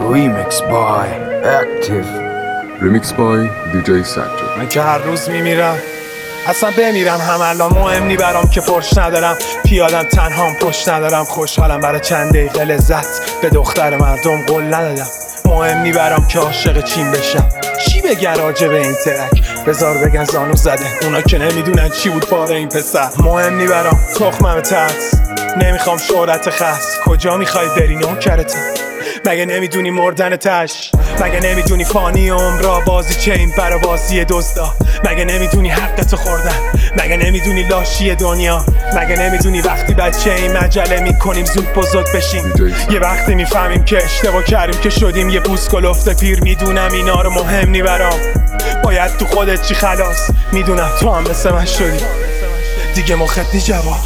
Remix by Active. Remix by DJ سجاد. من که هر روز میمیرم اصلا بمیرم هم الان مهم نی برام که فرش ندارم، پیادم تنهام پشت ندارم، خوشحالم برای چند دقیقه لذت به دختر مردم قول ندادم. مهم نی برام که عاشق چین بشم، چی بگن راجع به این ترک؟ بذار بگن زانو زده، اونا که نمیدونن چی بود بار این پسر. مهم نی برام تخمم ترس، نمیخوام شهرت خاص. کجا میخوای بری نوکرتم؟ مگه نمیدونی مردن تش؟ مگه نمیدونی فانی عمرا بازی چین برا بازی دزدا؟ مگه نمیدونی حقتو خوردن؟ مگه نمیدونی لاشی دنیا؟ مگه نمیدونی وقتی بچه این مجله میکنیم زود بزرگ بشیم؟ یه وقتی میفهمیم که اشتباه کردیم که شدیم یه پوست کلفت پیر. میدونم اینا رو مهم نی برام، باید تو خودت چی خلاص. میدونم تو هم مثل من شدی، دیگه مخت نی جواب.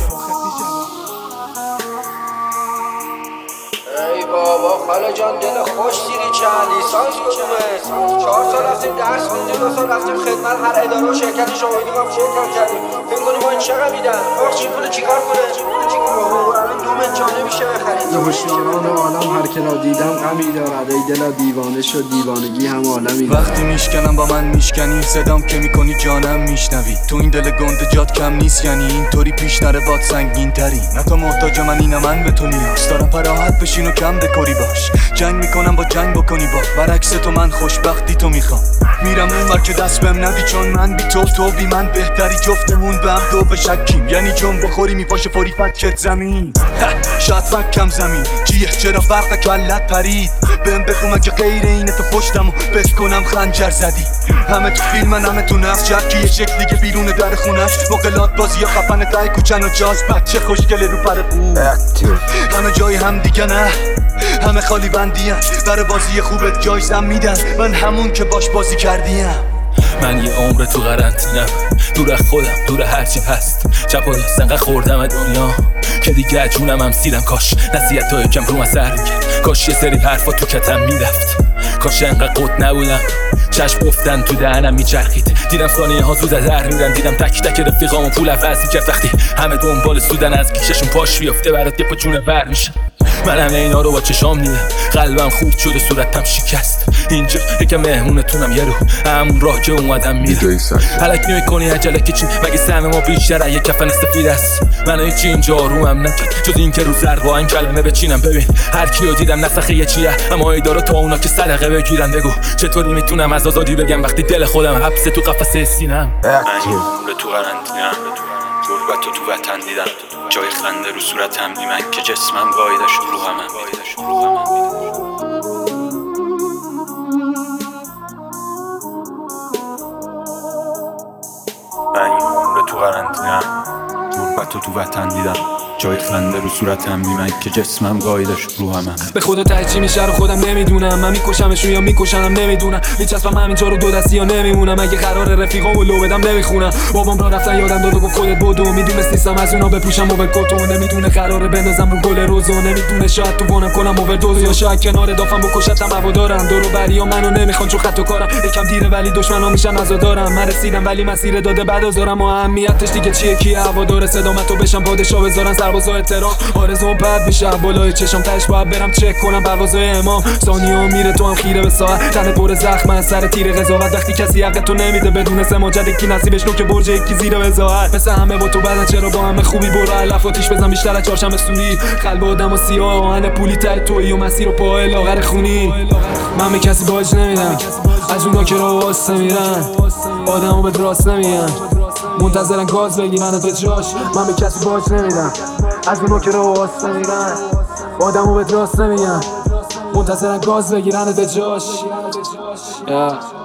ای بابا خاله جان دل خوش دیری چند لیسانس کدومه؟ 4 سال رفتیم درس خوندیم، 2 سال رفتیم خدمت هر اداره و شرکتی شاهدی ما فوق کردیم. فکر کنیم ما این چقدر میدن؟ آخ این پول چیکار کنه؟ الان دومت جا نمیشه بخرید. هوشیاران عالم هر که را دیدم غمی دارد، ای دلا دیوانه شد دیوانگی هم عالمی. وقتی میشکنم با من میشکنی، صدام که میکنی جانم میشنوی. تو این دل گنده جات کم نیست، یعنی اینطوری پیش نره باد سنگین تری. نه تو محتاج من اینم من به تو نیاز دارم، پراحت بشین و کم دکوری باش. جنگ میکنم با جنگ بکنی با برعکس تو من خوشبختی تو میخوام. میرم اون ور که دست بهم ندی، چون من بی تو بی من بهتری. جفتمون به هم دو بشکیم، یعنی جون بخوری میپاشه فوری فکت زمین. شاید فکم زمین چیه؟ چرا فرق کلت پرید؟ بهم بگو مگه غیر اینه تو پشتمو بس کنم خنجر زدی؟ همه تو فیلمن همه تو نفس جرکی یه شکل دیگه بیرون در خونش. مقلات بازی یا خفن تای کوچن و جاز بچه خوشگله رو پر خوب. همه جای هم دیگه نه، همه خالی بندیم. برای بازی خوبت جایزم میدن، من همون که باش بازی کردیم. من یه عمر تو قرنطینم، دور از خودم دور هرچی هست. چپ و راست انقدر خوردم دنیا که دیگه جونم هم سیرم. کاش نصیحت ها یکم رو اثر میکرد، کاش یه سری حرفا تو کتم میرفت. کاش انقدر قط نبودم چشم گفتن تو دهنم میچرخید. دیدم ثانیه ها زود از در میرن، دیدم تک تک رفیقامو پول عوض میکرد. وقتی همه دنبال سودن از گیششون پاش بیفته برات یه پا جونه بر میشه. من همه اینا رو با چشام دیدم، قلبم خورد شد و صورتم شکست. اینجا یکم مهمونتونم یه رو همون راه که اومدم میرم. حلک نمی‌کنی عجله که چی؟ مگه سهم ما بیشتر یه کفن سفید است؟ من هیچی اینجا آرومم نکرد جز این که رو زرد با این کلمه بچینم. ببین هر کیو دیدم نسخه یه چیه، اما ایدارو تا اونا که صدقه بگیرن. بگو چطوری میتونم از آزادی بگم وقتی دل خودم حبس تو قفسه سینم. من رو تو قرنطینه‌ام، غربت تو وطن دیدم. جای خنده رو صورتم بی من که جسمم گایدش رو همم. من رو تو قرنطینه‌ام، غربت تو وطن دیدم. جای خنده رو صورتم بی من که جسمم گایدش رو همم. به خدا ترجیح میشه رو خودم نمیدونم، من میکشمشون یا میکشنم نمیدونم. میچسبم همینجا رو دو دستی یا نمیمونم. اگه قرار رفیقامو لو بدم نمیخونم. بابام را رفتن یادم داد و گفت خودت بدو. میدونست نیستم از اونا بپوشم و به کتو. نمیدونه قراره بندازم رو گل روزو. نمیدونه شاید تو وانم کنم اووردوز، یا شاید کنار دافم بکشتم هوادارم. دور و بریا منو نمیخوان چون خط و کارم. یکم دیره ولی دشمنا میشن عزادارم. من رسیدم ولی مسیر داده بعد ازارم. و اهمیتش دیگه چیه؟ کی هوادار صدامتو بشم پادشاه بذارن سربازا احترام. آرزوم پرد میشه بالای چشم، تاش باید برم چک کنم پروازای امام. ثانیه‌ها میره تو هم خیره به ساعت، تن پر زخم از سر تیر قضاوت. وقتی کسی حق تو نمیده بدون سماجت، یکی نصیبش نو که برج یکی زیر وزاعت. مثل همه با تو بعدن چرا با همه خوبی؟ برو علف آتیش بزن بیشتر از چهارشنبه سوری. قلب آدم و سیاه آهن پولی تای تویی و مسیر و پای لاغر خونی. من به کسی باج نمیدم از اونا که راه واسه میرن، آدمو به راست نمیگن منتظرن گاز بگیرن به جاش. من به کسی باج نمیدم از اونا که راه واسه میرن، آدمو به راست نمیگن منتظرن گاز بگیرن به جاش.